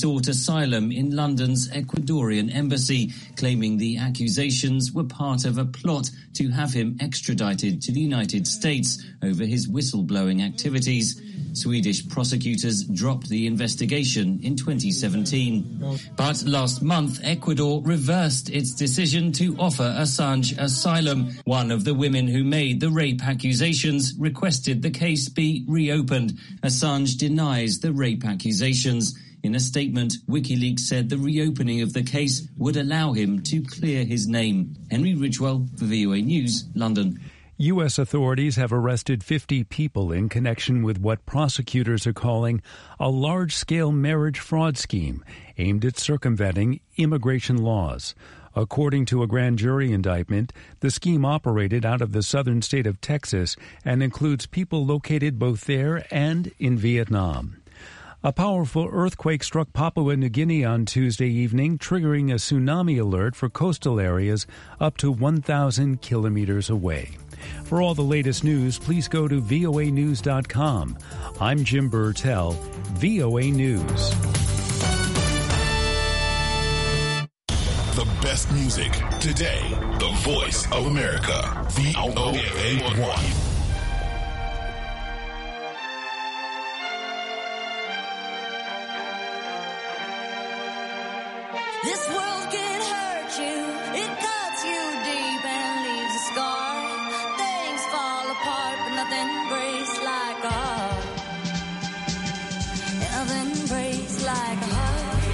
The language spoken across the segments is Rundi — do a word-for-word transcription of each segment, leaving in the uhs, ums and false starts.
sought asylum in London's Ecuadorian embassy, claiming the accusations were part of a plot to have him extradited to the United States over his whistleblowing activities. Swedish prosecutors dropped the investigation in twenty seventeen. But last month, Ecuador reversed its decision to offer Assange asylum. One of the women who made the rape accusations requested the case be reopened. Assange denies the rape accusations. In a statement, WikiLeaks said the reopening of the case would allow him to clear his name. Henry Ridgwell for V O A News, London. U S authorities have arrested fifty people in connection with what prosecutors are calling a large-scale marriage fraud scheme aimed at circumventing immigration laws. According to a grand jury indictment, the scheme operated out of the southern state of Texas and includes people located both there and in Vietnam. A powerful earthquake struck Papua New Guinea on Tuesday evening, triggering a tsunami alert for coastal areas up to one thousand kilometers away. For all the latest news, please go to V O A news dot com. I'm Jim Burtell, V O A News. The best music today. The voice of America. V O A one. This world can hurt you, it cuts you deep and leaves a scar. Things fall apart, but nothing breaks like a heart. Nothing breaks like a heart.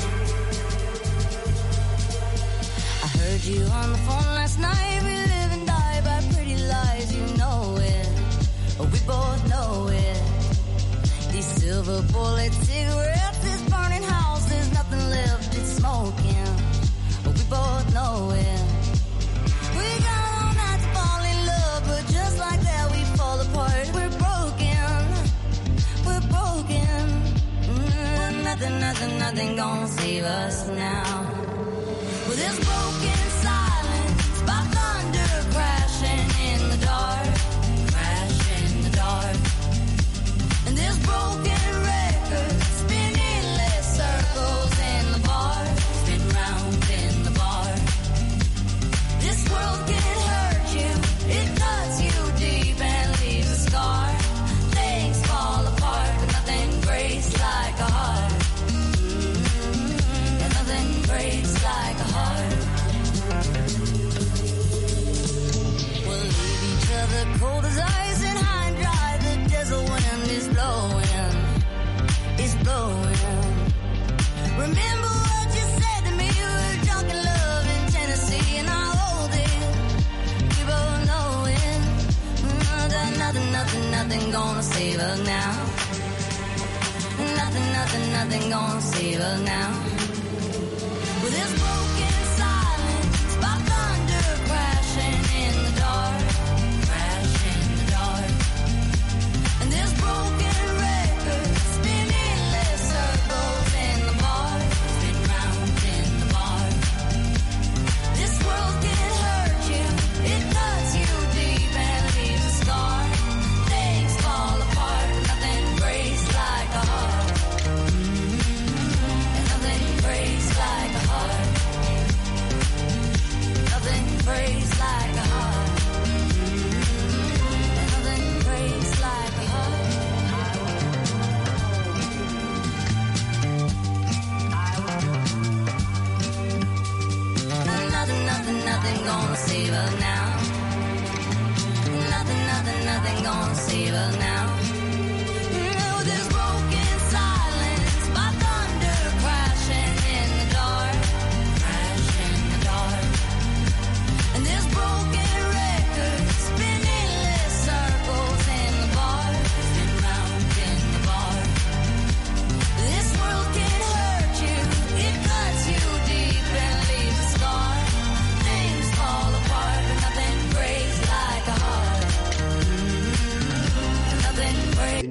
I heard you on the phone last night. We live and die by pretty lies, you know it. We both know it. These silver bullet cigarettes, this burning house, there's nothing left, it's smoking. We both know it. We got all night to fall in love, but just like that we fall apart. We're broken, we're broken. Mm, nothing, nothing, nothing gonna save us now. With this broken silence, by thunder crashing in the dark, crash in the dark. And this broken record spinning less circles in the bar, spin round in the bar. This world can hurt you, it cuts you deep and leaves a scar. Things fall apart, but nothing breaks like a heart. Mm-hmm. And nothing breaks like a heart. We'll leave each other cold as ice and high and dry. The desert wind is blowing, is blowing. Remember what you said to me, we were drunk in love in Tennessee, and I hold it, we both know it. Mm, nothing, nothing, nothing gonna save us now. Nothing, nothing, nothing gonna save us now. With this broken silence, by thunder crashing in the dark, crash in the dark. And this broken record spinning less circles in the bar, spin round in the bar. This world can hurt you, it cuts you deep and leaves a scar. Things fall apart, but nothing breaks like a heart. Mm-hmm. And nothing breaks like a heart. Nothing breaks like a heart. Mm-hmm. And nothing breaks like a heart. Nothing, nothing, nothing gonna save us now. Nothing, nothing, nothing gonna save us now. No, this broken silence, by thunder crashing in the dark, crash in the dark. And this broken record spinning less circles in the bar, spin round in the bar. This world can hurt you, it cuts you deep and leaves a scar. Things fall apart, but nothing breaks like a heart. Mm-hmm. Nothing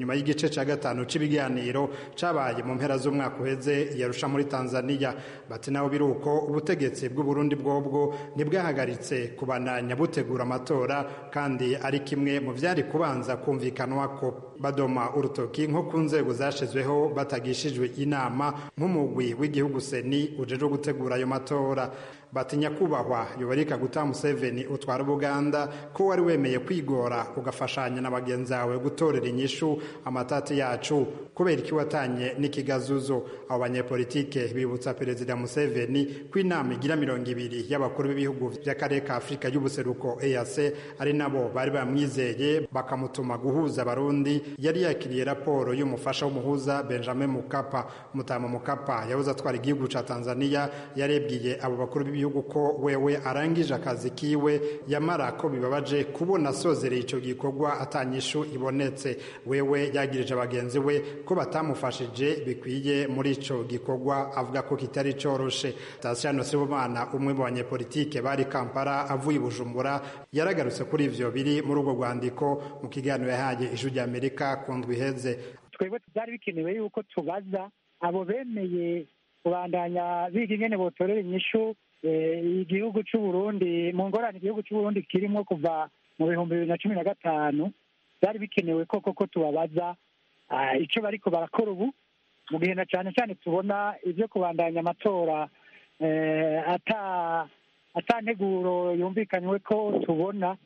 inyuma y'igice ca gatanu c'ibiganiro cabaye mu mpera z'umwaka uheze yarusha muri Tanzania. Bati naho biruko ubutegetsi bw'u Burundi bwobwo ntibwahagaritse kubandanya butegura amatora kandi ari kimwe mu vyari kubanza kumvikanwako. Badoma urutoki nko ku nzego zashizweho batagishijwe inama nk'umugwi w'igihugu seni ujejwe gutegura ayo matora. Batinya kubahwa Yoweri Kaguta Museveni utwara Buganda ko wari wemeye kwigora ugafashanya na bagenzi bawe gutorera inyishu amatati yacu kubera iki watanye n'ikigazuzo. Abo banyepolitike bibutsa Perezida Museveni ko inama igira mirongo ibiri y'abakuru b'ibihugu by'akarere ka Afurika y'ubuseruko E A C ari nabo bari bamwizeye bakamutuma guhuza abarundi. Yari yakiriye raporo y'umufasha w'umuhuza Benjamin Mkapa. Mutama Mkapa yahoze atwara igihugu ca Tanzania yarebwiye abo bakuru b'ibihugu ko wewe arangije akazi kiwe, yamara ko bibabaje kubona sozereye ico gikorwa atanyishu ibonetse. Wewe yagirije abagenzi we ko batamufashije bikwiye muri ico gikorwa, avuga ko kitari coroshe. Tasiano Sibomana umwe mu banyepolitike bari Kampala avuye Bujumbura yaragarutse kuri ivyo biri muri urwo rwandiko mu kiganiro yahaye Ijwi ry'Amerika ku ndwi iheze. Twebwe byari bikenewe yuko tubaza abo bemeye kubandanya biga ingene botorera inyishu igihugu cy'u Burundi mu ngorane igihugu cy'u Burundi kirimo kuva mu bihumbi bibiri na cumi na gatanu. Byari bikenewe ko koko tubabaza icyo bariko barakora ubu mu gihe na cyane cyane tubona ibyo kubandanya amatora ata atanteguro yumvikanywe ko tubona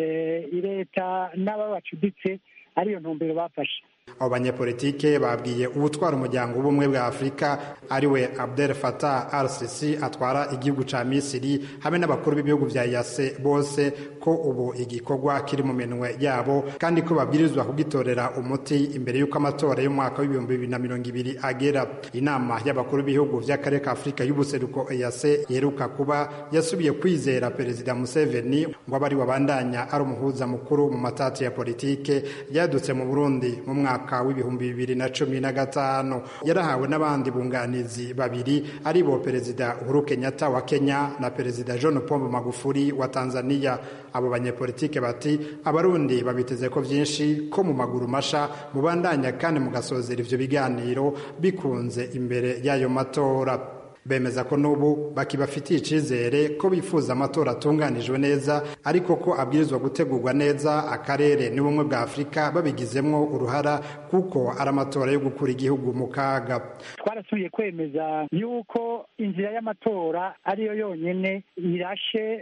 leta n'ababacuditse ariyo ntumbero bafashe. Abo banyepolitike babwiye ubutwara umuryango w'ubumwe bwa Afurika ariwe Abdel Fattah al-Sisi atwara igihugu ca Misiri hamwe n'abakuru b'ibihugu vya E A C bose ko ubu igikorwa kiri mu minwe yabo kandi ko babwirizwa kugitorera umuti imbere y'uko amatora y'umwaka w'ibihumbi bibiri na mirongo ibiri agera. Inama y'abakuru b'ibihugu vy'akarere ka Afurika y'ubuseruko E A C yeruka kuba yasubiye kwizera Perezida Museveni ngo abari wabandanya ari umuhuza mukuru mu matati ya politike yadutse mu Burundi mu mwaka w'ibihumbi bibiri na cumi na gatanu. Yarahawe n'abandi bunganizi babiri aribo Perezida Uhuru Kenyatta wa Kenya na Perezida John Pombe Magufuli wa Tanzania. Abo banyepolitike bati abarundi babiteze ko vyinshi ko mu maguru masha mubandanya kandi mugasozera ivyo biganiro bikunze imbere y'ayo matora. Bemeza ko n'ubu bakibafitiye icizere ko bifuza amatora atunganijwe neza ariko ko abwirizwa gutegurwa neza akarere n'ubumwe bwa Afurika babigizemwo uruhara kuko ari amatora yo gukura igihugu mu kaga. Twarasubiye kwemeza yuko inzira y'amatora ariyo yonyene irashe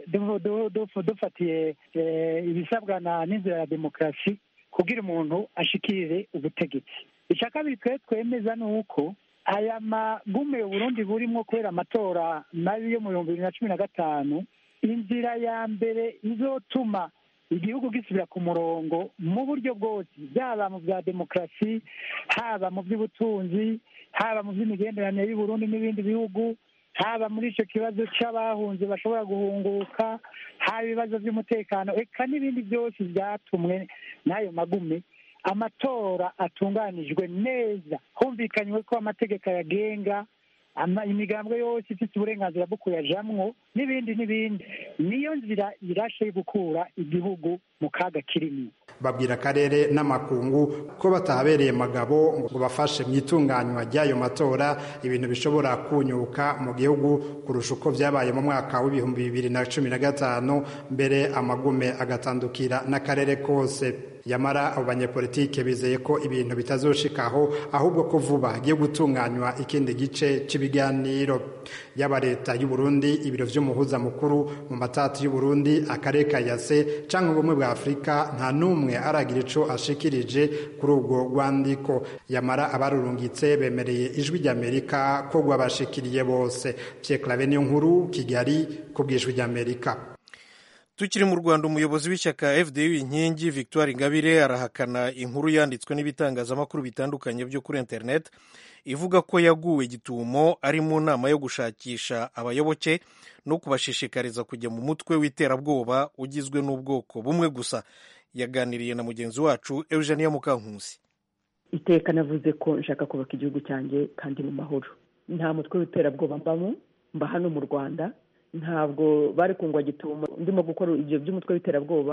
dufatiye ibisabwa n'inzira ya demokarasi kugira umuntu ashikirire ubutegetsi. Icya kabiri twe twemeza ni uko aya magume Burundi burimo kubera amatora mabi yo mu bihumbi bibiri na cumi na gatanu, inzira ya mbere izotuma igihugu gisubira ku murongo mu buryo bwose, byaba mu bya demokarasi, haba mu by'ubutunzi, haba mu by'imigenderanire y'u Burundi n'ibindi bihugu, haba muri icyo kibazo cy'abahunze bashobora guhunguka, haba ibibazo by'umutekano, eka n'ibindi byose byatumwe n'ayo magume. Amatora atunganijwe neza, humvikanywe ko amategeko yagenga imigambwe yose ifite uburenganzira bwo kuyajamwo n'ibindi n'ibindi, niyo nzira irashe yo gukura igihugu mu kaga kirimo. Babwira akarere n'amakungu ko batahabereye magabo ngo bafashe mu itunganywa ry'ayo matora ibintu bishobora kunyuka mu gihugu kurusha uko vyabaye mu mwaka w'ibihumbi bibiri na cumi na gatanu, mbere amagume agatandukira n'akarere kose. Yamara abo banyepolitike bizeye ko ibintu bitazoshikaho ahubwo ko vuba giye gutunganywa ikindi gice c'ibiganiro. Yaba leta y'u Burundi, ibiro vy'umuhuza mukuru mu matati y'u Burundi, akarere ka E A C canke ubumwe bwa Afurika, nta numwe aragira ico ashikirije kuri ubwo rwandiko. Yamara abarurungitse bemereye Ijwi ry'Amerika ko rwabashikiriye bose. Pierre Claver niyo nkuru, Kigali, ku bw'Ijwi ry'Amerika. Tukiri mu Rwanda, umuyobozi w'ishyaka F D U Inkingi Victoire Ingabire arahakana inkuru yanditswe n'ibitangazamakuru bitandukanye byo kuri internet ivuga ko yaguwe gitumo ari mu nama yo gushakisha abayoboke no kubashishikariza kujya mu mutwe w'iterabwoba ugizwe n'ubwoko bumwe gusa. Yaganiriye na mugenzi wacu Eugenia Mukankusi. Iteka navuze ko nshaka kubaka igihugu cyanjye kandi mu mahoro. Nta mutwe w'iterabwoba mbamo, mba hano mu Rwanda. Ntabwo bari kungwa gitumo ndimo gukora ibyo by'umutwe w'iterabwoba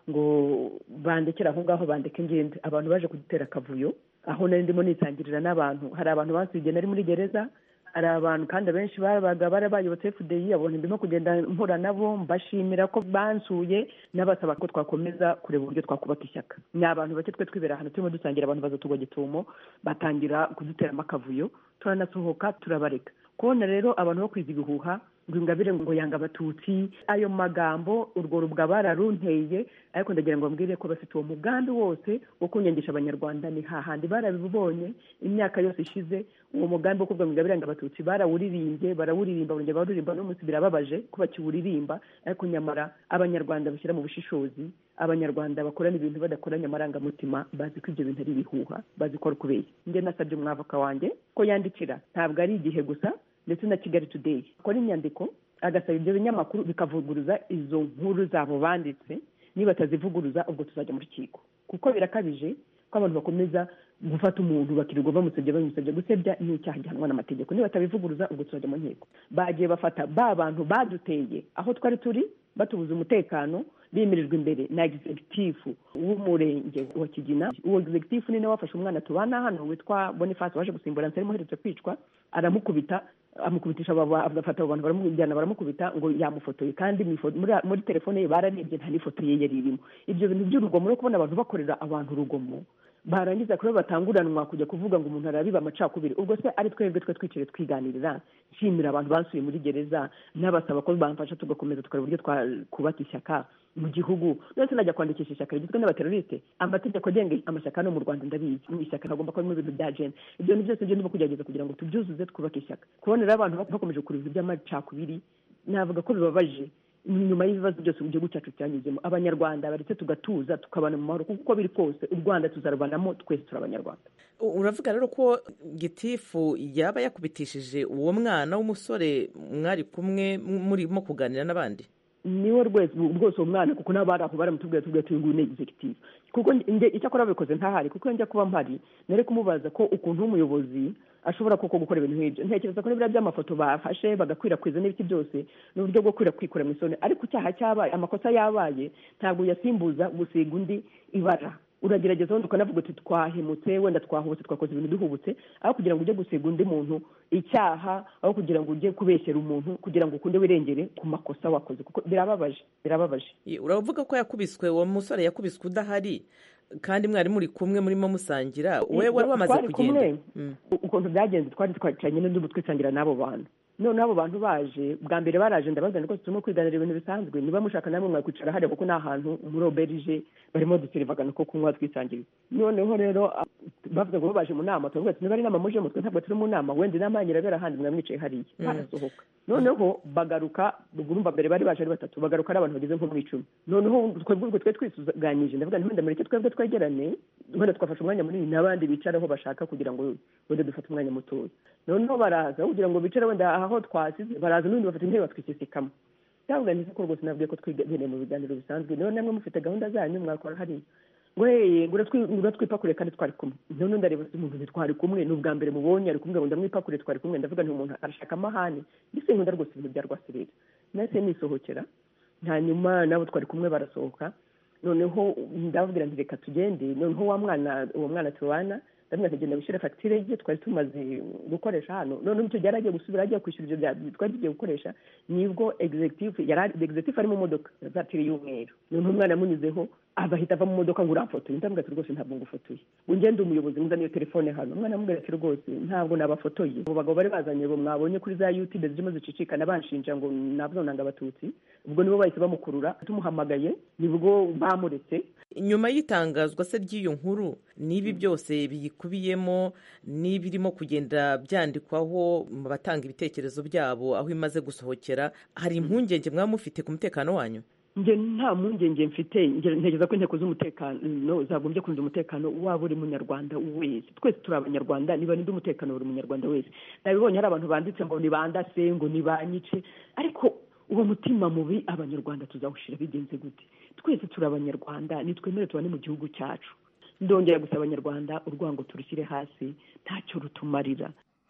ngo bandekere aho ngaho bandeke ngende. Abantu baje kudutera akavuyo aho nari ndimo nitangirira n'abantu. Hari abantu bansuye nari muri gereza, hari abantu kandi abenshi barabaga barabayobotse F D I, abona ndimo kugenda mpura nabo mbashimira ko bansuye n'abasaba ko twakomeza kureba uburyo twakubaka ishyaka. Ni abantu bake twe twibera hano turimo dusangira, abantu baza tugwa gitumo batangira kudutera makavuyo, turanasohoka turabareka. Kubona rero abantu bo kwiza ibihuha ngo Ingabire ngo yanga abatutsi, ayo magambo urwo rubwa bararunteye, ariko ndagira ngo mbwire ko bafite uwo mugambi wose wo kunyangisha abanyarwanda. Ni hahandi barabibonye imyaka yose ishize, uwo mugambi wo kuvuga ngo Ingabire yanga abatutsi barawuririmbye barawuririmba bongera bawuririmba n'umunsi birababaje ko bakiwuririmba, ariko nyamara abanyarwanda bashyira mu bushishozi, abanyarwanda bakorana ibintu badakoranye amarangamutima, bazi ko ibyo bintu ari ibihuha, bazi ko ari ukubeshya. Njye nasabye umwavoka wanjye ko yandikira ntabwo ari Igihe gusa ndetse na Kigali Today akora inyandiko agasaba ibyo binyamakuru bikavuguruza izo nkuru zabo banditse, niba batazivuguruza ubwo tuzajya mu rukiko, kuko birakabije ko abantu bakomeza gufata umuntu bakirirwa bamusebye bamusebye. Gusebya ni icyaha gihanwa n'amategeko, niba batabivuguruza ubwo tuzajya mu nkiko. Bagiye bafata ba bantu baduteye aho twari turi batubuza umutekano, bimirijwe imbere na executive w'umurenge wa Kigina. Uwo executive ni nawe wafashe umwana tubana hano witwa Boniface waje gusimbura Nsari muherutse kwicwa, aramukubita amukubitisha abafata abantu baramujyana baramukubita ngo yamufotoye, kandi muri muri telefone ye bararebye nta n'ifoto ye yari irimo. Ibyo bintu by'urugomo no kubona abantu bakorera abantu urugomo, barangiza kuri batanguranwa kujya kuvuga ngo umuntu arabiba amacakubiri. Ubwo se ari twebwe twe twicire twiganirira, nshimira abantu bansuye muri gereza n'abasaba ko bamfasha tugakomeza tukareba uburyo twakubaka ishyaka mu gihugu. Ndetse najya kwandikisha ishyaka rigizwe n'abateroriste. Amategeko agenga amashyaka no mu Rwanda ndabizi, mu ishyaka hagomba kuba ibintu bya gene. Ibyo ni byose byo ndimo kugerageza kugira ngo tubyuzuze twubake ishyaka. Kubonera abantu bakomeje kuriza iby'amacakubiri navuga ko bibabaje nyuma y'ibibazo byose mu gihugu cyacu cyanyuzemo. Abanyarwanda baretse tugatuza tukabana mu mahoro, kuko biri kose u Rwanda tuzarubanamo twese turi Abanyarwanda. Uravuga rero ko gitifu yaba yakubitishije uwo mwana w'umusore mwari kumwe murimo kuganira n'abandi? Niwe rwese rwose uwo mwana, kuko n'abari aho baramutubwira tubwira tuyu nguyu ni executive, kuko icyakora babikoze ntahari, kuko njya kuba mpari nari kumubaza ko ukuntu umuyobozi ashobora koko gukora ibintu nk'ibyo. Ntekereza ko n'ibira by'amafoto bafashe bagakwirakwiza n'ibiti byose n'uburyo bwo kwirakwikura mu isoni, ariko icyaha cyabaye, amakosa yabaye ntabwo yasimbuza gusiga undi ibara. Uragerageza wenda ukanavuga uti twahemutse, wenda twahubutse, twakoze ibintu duhubutse, aho kugira ngo ujye gusiga undi muntu icyaha, aho kugira ngo ujye kubeshyera umuntu kugira ngo ukunde wirengere ku makosa wakoze, kuko birababaje birababaje. Uravuga ko yakubiswe, uwo musore yakubiswe udahari kandi mwari muri kumwe murimo musangira, we wari wamaze kugenda? Ukuntu byagenze twari twacanye n'undi twisangira n'abo bantu. None abo bantu baje bwa mbere baraje ndabazana ko turimo kwiganira ibintu bisanzwe, niba mushaka namwe mwakwicara hariya kuko n'ahantu muri auberge barimo duserivagana ko kunywa twisangira. Noneho rero bavuga ngo baje mu nama, tuvuga ati niba ari inama muje mutwe ntabwo turi mu nama, wenda inama nyirabera handi mwamwicaye hariya. Barasohoka, noneho bagaruka, urumva mbere bari baje ari batatu, bagaruka ari abantu bageze nko mu icumi. Noneho twebwe ubwo twe twisuganyije, ndavuga nti wenda mureke twebwe twegerane, wenda twafashe umwanya munini n'abandi bicaraho bashaka kugira ngo wenda dufate umwanya mutoya. Noneho baraza kugira ngo bicare wenda aho twasize, baraza n'undi bafite intebe batwikisikamo. Cyangwa nzi ko rwose nabwiye ko twiganire mu biganiro bisanzwe, none namwe mufite gahunda zanyu mwakora hariya. Ngo hey, nguratwipakure kandi twari kumwe. None ndareba umuntu twari kumwe, n'ubwa mbere mubonye ari kumwe ngo ndamwipakure twari kumwe, ndavuga nti umuntu arashaka amahane. Ndise nkunda rwose ibintu bya Rwasirira. Nase nisohokera, hanyuma nabo twari kumwe barasohoka. Noneho ndavugira nti reka tugende. Noneho wa mwana uwo mwana tubana ndamwe kugenda gushyira facture ye twari tumaze gukoresha hano. None icyo cyari agiye gusubira agiye kwishyura ibyo bya twari tugiye gukoresha, nibwo executive yari executive ari mu modoka zatiri y'umweru. None umwana munyuzeho abahita ava mu modoka ngo uramfotoye. Ndambwira ati rwose ntabwo ngufotoye, ungende umuyobozi muzaniye telefone hano. Umwana amubwira ati rwose ntabwo nabafotoye. Abo bagabo bari bazanye bo mwabonye kuri za YouTube zirimo zicicikana banshinja ngo nabwo nanga abatutsi, ubwo nibo bahise bamukurura, tumuhamagaye nibwo bamuretse. Nyuma y'itangazwa se ry'iyo nkuru n'ibi byose biyikubiyemo n'ibirimo kugenda byandikwaho mu batanga ibitekerezo byabo aho imaze gusohokera, hari impungenge mwaba mufite ku mutekano wanyu? Nge nta mpungenge mfite, ntekereza ko inteko z'umutekano zagombye kurinda umutekano waba uri munyarwanda wese. Twese turi Abanyarwanda, niba ninde umutekano buri munyarwanda wese. Nabibonye hari abantu banditse ngo nibandase ngo nibanyice, ariko uwo mutima mubi Abanyarwanda tuzawushira bigenze gute? Twese turi Abanyarwanda, nitwemere tubane mu gihugu cyacu. Ndongera gusaba Abanyarwanda urwango turushyire hasi, ntacyo rutumarira.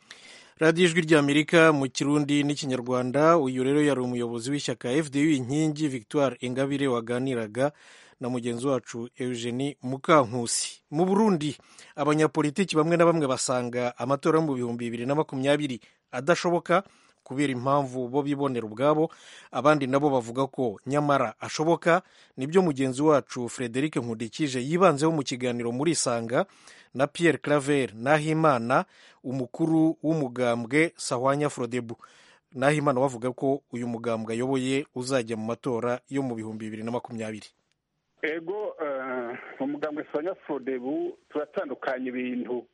radiyo ijwi ry'Amerika mu Kirundi n'Ikinyarwanda. Uyu rero yari umuyobozi w'ishyaka F D U Inkingi Victoire Ingabire waganiraga na mugenzi wacu Eugenie Mukankusi. Mu Burundi abanyapolitiki bamwe na bamwe basanga amatora yo mu bihumbi bibiri na makumyabiri adashoboka kubera impamvu bo bibonera ubwabo, abandi nabo bavuga ko nyamara ashoboka. Nibyo mugenzi wacu Frederic Nkundikije yibanzeho mu kiganiro muri Isanga na Pierre Claver Nahimana, umukuru w'umugambwe Sahwanya Frodebu. Nahimana wavuga ko uyu mugambwe ayoboye uzajya mu matora yo mu bihumbi bibiri na makumyabiri. Ego mu mugambwe Sahwanya Frodebu turatandukanye ibintu.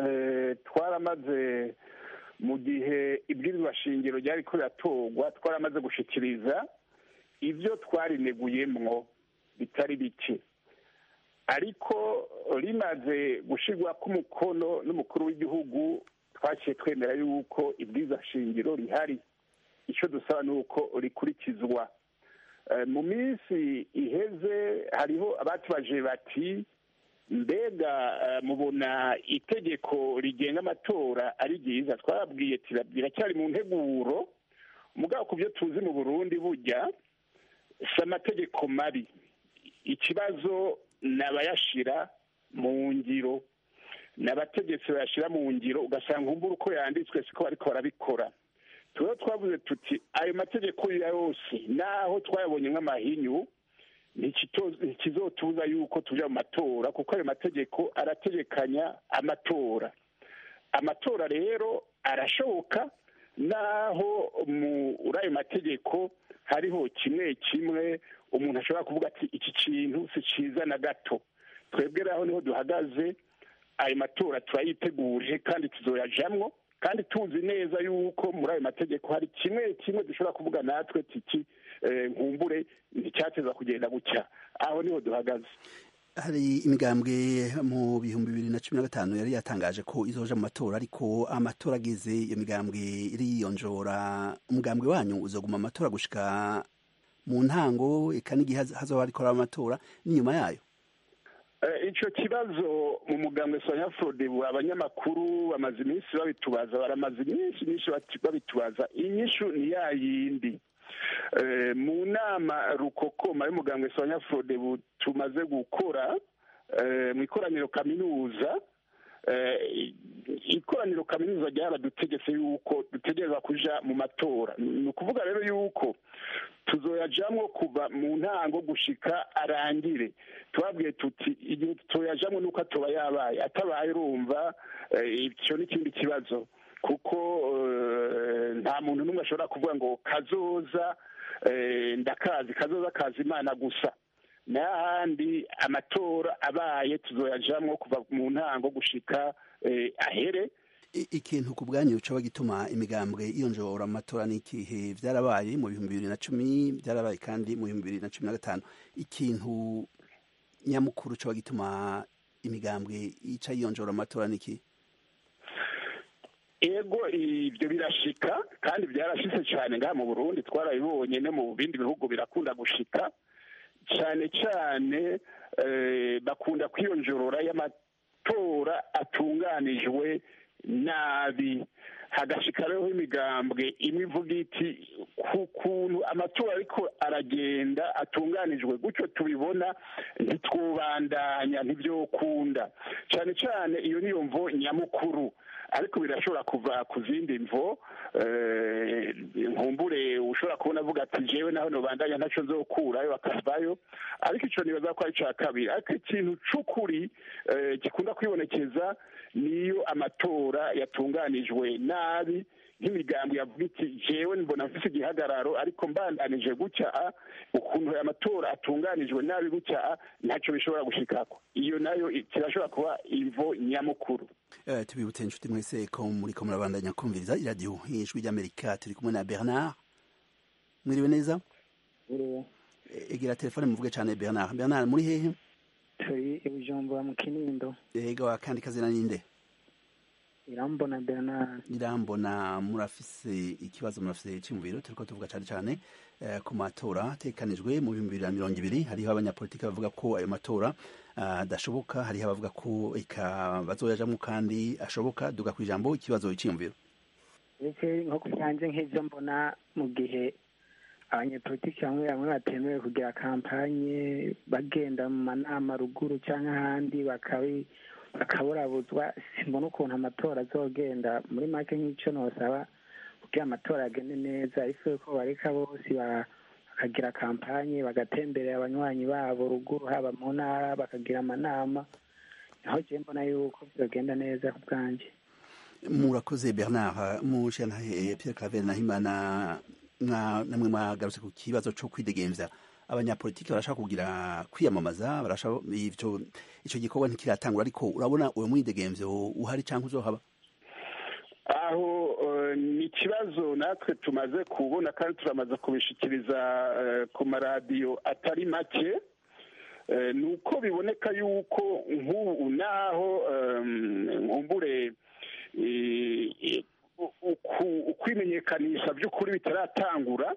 Twaramaze mu gihe ibwirizwa shingiro ryari ko riratorwa, twaramaze gushikiriza ibyo twarineguyemwo bitari bike, ariko rimaze gushirwa k'umukono n'umukuru w'igihugu twaciye twemera yuko ibwirizwa shingiro rihari, icyo dusaba ni uko rikurikizwa. Mu minsi iheze hariho abatubaje bati mbega mubona itegeko rigenga amatora ari ryiza? Twababwiye biracyari mu nteguro, mugabo ku byo tuzi mu Burundi burya si amategeko mabi, ikibazo ni abayashira mu ngiro, ni abategetsi bayashyira mu ngiro, ugasanga umbura uko yanditswe siko bariko barabikora. Tuba twavuze tuti ayo mategeko yose naho twayabonye nk'amahinyu ntikizotuza yuko tuja mu matora, kuko ayo mategeko arategekanya amatora. Amatora rero arashoboka naho muri ayo mategeko hariho kimwe kimwe umuntu ashobora kuvuga ati iki kintu si ciza na gato. Twebwe aho niho duhagaze, ayo matora turayiteguje kandi tuzoyajamwo, kandi tuzi neza yuko muri ayo mategeko hari kimwe kimwe dushobora kuvuga natwe tiki nkumbure nticyateza kugenda gutya. Aho niho duhagaze. Hari imigambwe mu bihumbi bibiri na cumi na gatanu yari yatangaje ko izoja mu matora, ariko amatora ageze iyo migambwe iriyonjora. Umugambwe wanyu uzoguma amatora gushika mu ntango eka n'igihe hazoba hariko amatora n'inyuma yayo? Ico kibazo mu mugambwe Sahwanya Frodebu abanyamakuru bamaze iminsi babitubaza, baramaze iminsi myinshi babitubaza. Inyishu ni ya yindi. Mu nama rukokoma y'umugambwe Sahwanya Frodebu tumaze gukora mu ikoraniro kaminuza, ikoraniro kaminuza ryaradutegetse yuko dutegereza kuja mu matora. Ni ukuvuga rero yuko tuzoyajamwo kuva mu ntango gushika arangire. Twabwiye tuti igihe tutoyajamwo nuko atoba yabaye, atabaye urumva icyo ni ikindi kibazo, kuko nta muntu n'umwe ashobora kuvuga ngo kazoza ndakazi, kazoza kazi Imana gusa. N'ahandi amatora abaye tuzoyajamwo kuva mu ntango gushika ahere. Ikintu ku bwanyu coba gituma imigambwe iyonjora amatora n'ikihe? Vyarabaye mu bihumbi bibiri na cumi, vyarabaye kandi mu bihumbi bibiri na cumi na gatanu. Ikintu nyamukuru coba gituma imigambwe ica yiyonjora amatora n'ikihe? Ego ibyo birashika kandi byarashitse cyane ngaha mu Burundi, twarabibonye no mu bindi bihugu birakunda gushika cyane cyane. Bakunda kwiyonjorora y'amatora atunganijwe nabi, hagashika rero imigambwe imwe ivuga iti ku kuntu amatora ariko aragenda atunganijwe gutyo tubibona ntitwubandanya, ntibyokunda. Cyane cyane iyo niyo mvo nyamukuru, ariko birashobora kuva ku zindi mvo. Nkumbure ushobora kubona avuga ati jewe naho nobandanya ntaco nzokurayo akavayo, ariko ico nibaza ko ari ca kabiri. Ariko ikintu c'ukuri gikunda kwibonekeza niyo amatora yatunganijwe nabi, nk'imigambi yavuga iti jewe mbona mfise igihagararo, ariko mbandanije gutya ukuntu aya matora atunganijwe nabi gutya ntaco bishobora gushikako. Iyo nayo kirashobora kuba imvo nyamukuru. Uh, tubibutse inshuti mwese ko muriko murabandanya kumviriza iradiyo Ijwi ry'Amerika. Turi kumwe na Bernard. Mwiriwe neza? Mwiriwe. Egira telefone muvuge cyane Bernard. Bernard muri hehe? Turi i Bujumbura mu Kinindo. Ego akandi kazina ninde? Irambona Bernard. Irambona, murafise ikibazo, murafise cyumviro. Turiko tuvuga cyane cyane uh, ku matora tekanijwe mu bihumbi bibiri na mirongo ibiri. Hariho abanyapolitiki bavuga ko ayo matora adashoboka, uh, hariho abavuga ko eka bazoyajamwo kandi ashoboka. Duga kwijambo ikibazo cy'imviro. Ese nko kujanje nk'ivyo mbona mu gihe abanyepolitiki bamwe bamwe batemewe kugira kampanye bagenda mu manama ruguru cyangwa ahandi bakabi bakaburabuzwa. simbona ukuntu amatora azogenda. muri make nk'icyo nosaba kugira amatora agende neza ariko ko bareka bose bakagira kampanye bagatemberera abanywanyi babo ruguru haba mu ntara bakagira amanama, naho je mbona yuko bizogenda neza ku bwanjye. murakoze Bernard. Mushyantahe Pierre Claver Nahimana, namwe mwagarutse ku kibazo cyo kwidegemvya. abanyapolitiki barashaka kugira kwiyamamaza, barashaka ivyo ico gikorwa ntikiratangura, ariko urabona uwo mwidegemvyo uhari canke uzohaba? aho uh, ni ikibazo natwe tumaze kubona kandi turamaze kubishikiriza uh, ku maradiyo atari make. uh, ni uko biboneka yuko nk'ubu naho nkumbure um, ukwimenyekanisha by'ukuri bitaratangura,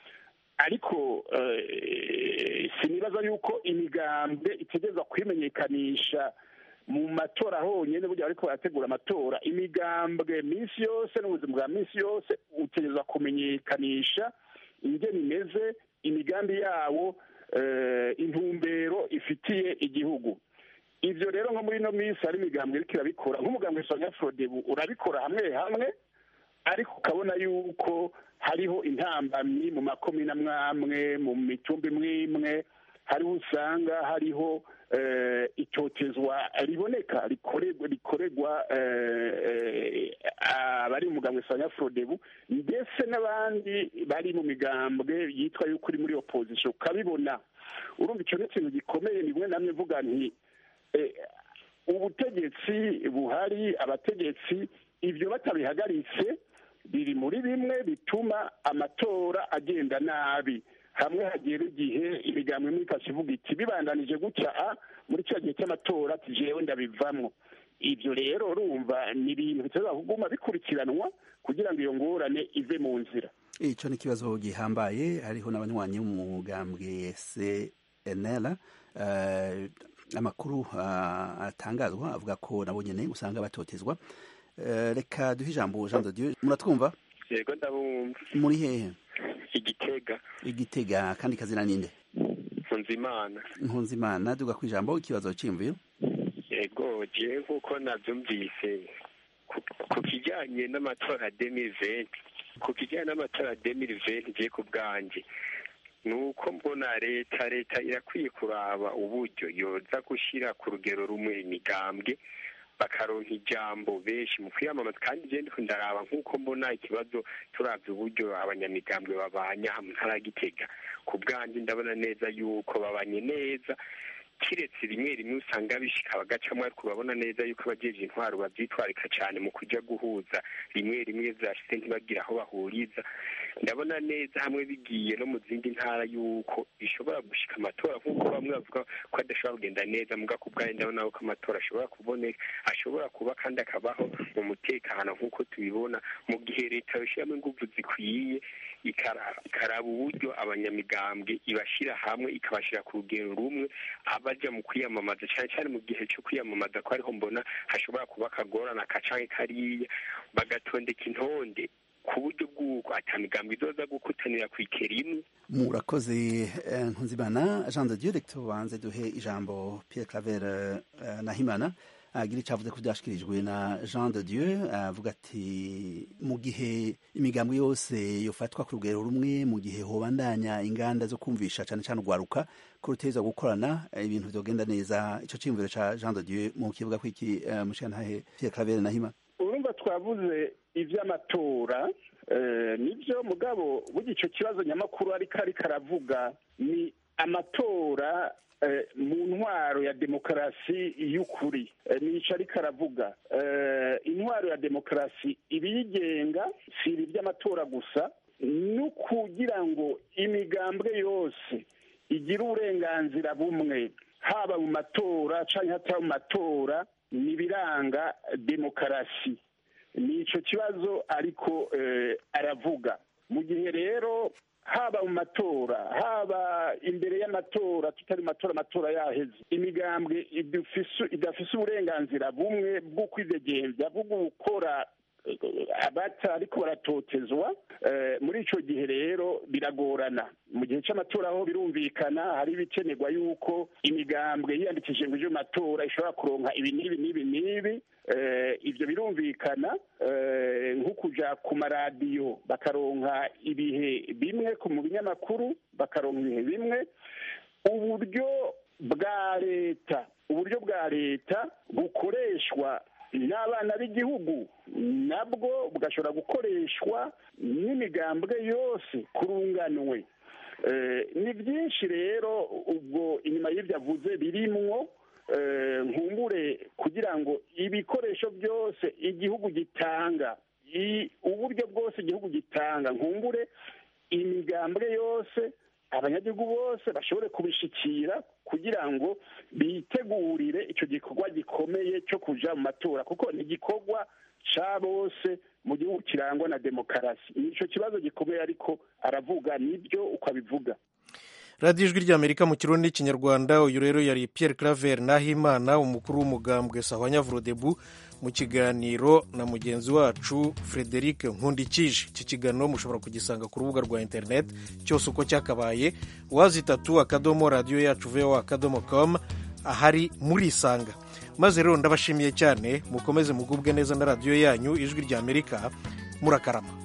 ariko uh, sinibaza yuko imigambwe itegereza kwimenyekanisha mu matora honyine. burya ariko barategura amatora, imigambwe minsi yose n'ubuzima bwa minsi yose utegereza kumenyekanisha ingene imeze, imigambi yawo, uh, intumbero ifitiye igihugu. ivyo rero nko muri ino minsi hari imigambwe iriko irabikora, nk'umugambwe Sonya Frodebu urabikora hamwe hamwe, ariko ukabona yuko hariho intambamyi mu makomine amwamwe, mu mitumba imwe imwe, hariho usanga hariho uh, itotezwa riboneka rikorerwa rikorerwa abari uh, uh, mu mugambwe Sonya Frodebu ndetse n'abandi bari mu migambwe yitwa yuko uri muri opposition ukabibona. urumva icyo ni ikintu gikomeye. nimwe namwe mvuga nti eh, ubutegetsi buhari, abategetsi ivyo batabihagaritse biri muri bimwe bituma amatora agenda nabi. hamwe hagera igihe imigambwe imwe ikakivuga iti bibandanije gutya muri cya gihe cy'amatora tijewe ndabivamwo. ivyo rero urumva ni ibintu biteza kuguma bikurikiranwa kugira ngo iyo ngorane ive mu nzira. ico ni kibazo gihambaye. hariho n'abanywanyi b'umugambwe C N L uh, amakuru uh, atangazwa avuga ko nabo nyene usanga batotezwa. uh, reka duhe ijambo Jean de Dieu. muratwumva? yego ndabumva. muri hehe? Igitega. Igitega. kandi kazina ninde? Nkunzimana. Nkunzimana, duga kwijambo ikibazo cy'imviro. yego je nkuko navyumvise ku kijanye n'amatora deux mille vingt, ku kijanye n'amatora deux mille vingt je ku bwanje nuko mbona leta leta irakwiye kuraba uburyo yoza gushira ku rugero rumwe imigambwe bakaronka ijambo benshi mu kwiyamamaza. kandi je ndiko ndaraba nk'uko mbona ikibazo turavye uburyo abanyamigambwe babanya hamwe ntaragitega, ku bwanje ndabona neza yuko babanye neza, kiretse rimwe rimwe usanga bishika bagacamwo, ariko babona neza yuko abajeje intwaro bavyitwarika cane mu kuja guhuza, rimwe rimwe vyashitse ntibagira aho bahuriza. ndabona neza hamwe bigiye no mu zindi ntara yuko bishobora gushika amatora nk'uko bamwe bavuga ko adashobora kugenda neza, muga ku bwanjye ndabona ko amatora ashobora kuboneka, ashobora kuba kandi akabaho mu mutekano nk'uko tubibona, mu gihe leta yoshyiramo inguvu zikwiye ikaraba uburyo abanyamigambwe ibashira hamwe ikabashira ku rugero rumwe, abaja mu kwiyamamaza cyane cyane mu gihe cyo kwiyamamaza ko ariho mbona hashobora kuba akagorana kacanke kariya, bagatondeka intonde ku buryo bw'uko atamigambwe izoza gukutanira kw'ikera imwe. murakoze Nkunzimana. Jean de Dieu, reka tubanze duhe ijambo Pierre Claver Nahimana agira icyo avuze ko byashikirijwe na Jean de Dieu, avuga ati mu gihe imigambwe yose yofatwa ku rugero rumwe, mu gihe hobandanya inganda zo kumvisha cyane cyane urwaruka ko ruteza gukorana, ibintu byogenda neza. ico cyiyumviro ca Jean de Dieu mu kivuga ko iki mushantahe Pierre Claver Nahimana? urumva twavuze ivy'amatora nibyo mugabo burya ico kibazo nyamakuru ariko ariko aravuga ni amatora mu ntwaro ya demokarasi y'ukuri. nico ariko aravuga intwaro ya demokarasi ibiyigenga si ibi by'amatora gusa, no kugira ngo imigambwe yose igire uburenganzira bumwe haba mu matora canke hataba mu matora, nibiranga demokarasi. nico kibazo ariko aravuga. mu gihe rero haba mu matora haba imbere y'amatora, tutari matora amatora yaheze, imigambwe idafise uburenganzira bumwe bwo kwidegembya bwo gukora abata ariko baratotezwa muri icyo gihe rero biragorana mu gihe cy'amatora aho birumvikana hari ibikenerwa yuko imigambwe yiyandikishije ngo ije mu matora ishobora kuronka ibi n'ibi n'ibi n'ibi ibyo birumvikana nko kujya ku maradiyo bakaronka ibihe bimwe mu binyamakuru bakaronka ibihe bimwe uburyo bwa leta uburyo bwa leta bukoreshwa n'abana b'igihugu nabwo bugashobora gukoreshwa n'imigambwe yose kurunganwe ni byinshi rero ubwo inyuma y'ibyo avuze birimwo nkumbure kugira ngo ibikoresho byose igihugu gitanga uburyo bwose igihugu gitanga nkumbure imigambwe yose abanyagihugu bose bashobore kubishikira kugira ngo bitegurire icyo gikorwa gikomeye cyo kuja mu matora kuko ni igikorwa ca bose mu gihugu kirangwa na demokarasi nico kibazo gikomeye ariko aravuga nibyo uko abivuga. radiyo ijwi ry'amerika mu kirundi n'ikinyarwanda uyu rero yari Pierre Claver Nahimana umukuru w'umugambwe Sahwanya Frodebu mu kiganiro na mugenzi wacu Frederic Nkundikije. Iki kiganiro mushobora kugisanga ku rubuga rwa internet cyose uko cyakabaye wazi itatu akadomo radiyo yacu voa akadomo com ahari murisanga. Maze rero ndabashimiye cyane mukomeze mugubwe neza na radiyo yanyu ijwi ry'Amerika murakarama.